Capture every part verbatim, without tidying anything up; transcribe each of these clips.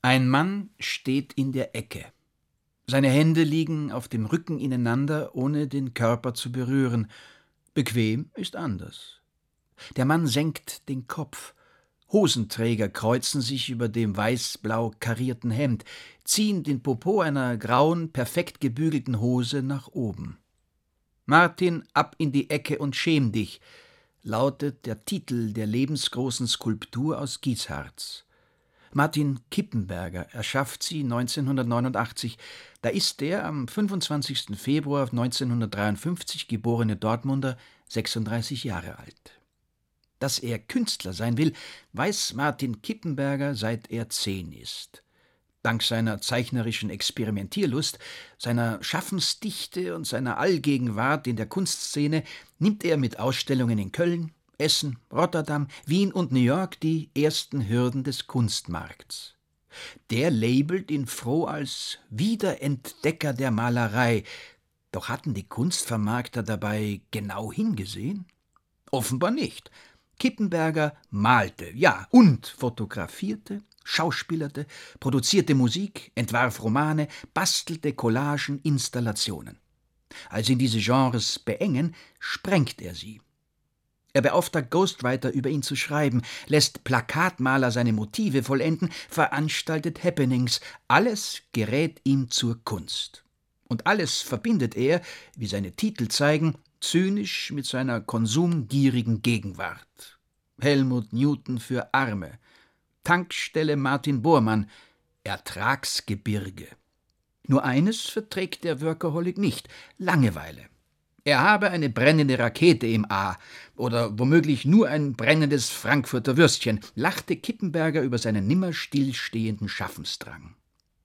Ein Mann steht in der Ecke. Seine Hände liegen auf dem Rücken ineinander, ohne den Körper zu berühren. Bequem ist anders. Der Mann senkt den Kopf. Hosenträger kreuzen sich über dem weiß-blau karierten Hemd, ziehen den Popo einer grauen, perfekt gebügelten Hose nach oben. »Martin, ab in die Ecke und schäm dich«, lautet der Titel der lebensgroßen Skulptur aus Gießharz. Martin Kippenberger erschafft sie neunzehnhundertneunundachtzig. Da ist der am fünfundzwanzigsten Februar neunzehnhundertdreiundfünfzig geborene Dortmunder sechsunddreißig Jahre alt. Dass er Künstler sein will, weiß Martin Kippenberger, seit er zehn ist. Dank seiner zeichnerischen Experimentierlust, seiner Schaffensdichte und seiner Allgegenwart in der Kunstszene nimmt er mit Ausstellungen in Köln, Essen, Rotterdam, Wien und New York die ersten Hürden des Kunstmarkts. Der labelt ihn froh als Wiederentdecker der Malerei. Doch hatten die Kunstvermarkter dabei genau hingesehen? Offenbar nicht. Kippenberger malte, ja, und fotografierte, schauspielerte, produzierte Musik, entwarf Romane, bastelte Collagen, Installationen. Als ihn diese Genres beengen, sprengt er sie. Er beauftragt Ghostwriter, über ihn zu schreiben, lässt Plakatmaler seine Motive vollenden, veranstaltet Happenings. Alles gerät ihm zur Kunst. Und alles verbindet er, wie seine Titel zeigen, zynisch mit seiner konsumgierigen Gegenwart. Helmut Newton für Arme, Tankstelle Martin Bormann, Ertragsgebirge. Nur eines verträgt der Workaholic nicht: Langeweile. Er habe eine brennende Rakete im A oder womöglich nur ein brennendes Frankfurter Würstchen, lachte Kippenberger über seinen nimmer stillstehenden Schaffensdrang.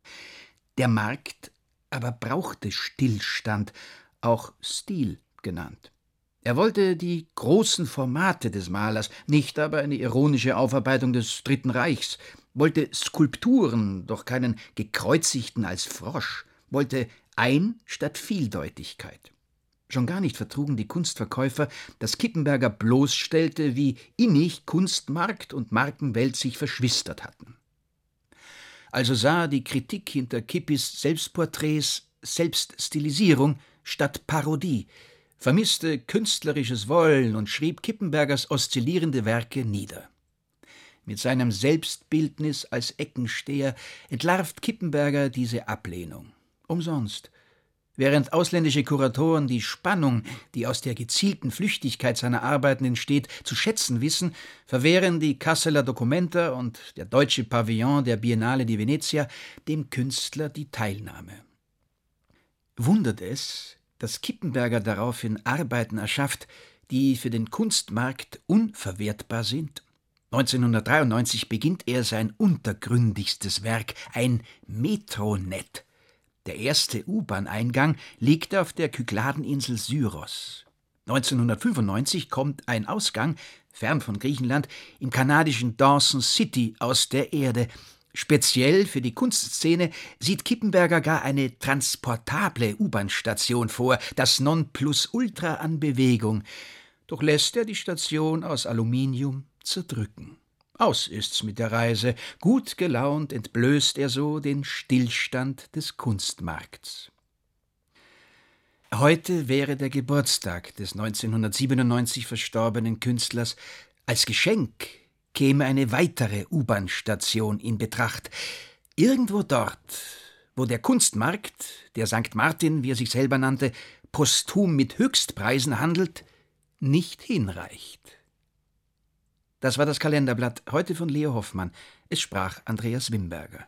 Der Markt aber brauchte Stillstand, auch Stil genannt. Er wollte die großen Formate des Malers, nicht aber eine ironische Aufarbeitung des Dritten Reichs, wollte Skulpturen, doch keinen Gekreuzigten als Frosch, wollte Ein- statt Vieldeutigkeit. Schon gar nicht vertrugen die Kunstverkäufer, dass Kippenberger bloßstellte, wie innig Kunstmarkt und Markenwelt sich verschwistert hatten. Also sah die Kritik hinter Kippis Selbstporträts Selbststilisierung statt Parodie, vermisste künstlerisches Wollen und schrieb Kippenbergers oszillierende Werke nieder. Mit seinem Selbstbildnis als Eckensteher entlarvt Kippenberger diese Ablehnung. Umsonst. Während ausländische Kuratoren die Spannung, die aus der gezielten Flüchtigkeit seiner Arbeiten entsteht, zu schätzen wissen, verwehren die Kasseler Documenta und der deutsche Pavillon der Biennale di Venezia dem Künstler die Teilnahme. Wundert es, dass Kippenberger daraufhin Arbeiten erschafft, die für den Kunstmarkt unverwertbar sind? neunzehnhundertdreiundneunzig beginnt er sein untergründigstes Werk, ein Metronet. Der erste U-Bahn-Eingang liegt auf der Kykladeninsel Syros. neunzehnhundertfünfundneunzig kommt ein Ausgang, fern von Griechenland, im kanadischen Dawson City aus der Erde. Speziell für die Kunstszene sieht Kippenberger gar eine transportable U-Bahn-Station vor, das Nonplusultra an Bewegung. Doch lässt er die Station aus Aluminium zerdrücken. Aus ist's mit der Reise. Gut gelaunt entblößt er so den Stillstand des Kunstmarkts. Heute wäre der Geburtstag des neunzehnhundertsiebenundneunzig verstorbenen Künstlers. Als Geschenk käme eine weitere U-Bahn-Station in Betracht. Irgendwo dort, wo der Kunstmarkt, der Sankt Martin, wie er sich selber nannte, posthum mit Höchstpreisen handelt, nicht hinreicht. Das war das Kalenderblatt, heute von Leo Hoffmann. Es sprach Andreas Wimberger.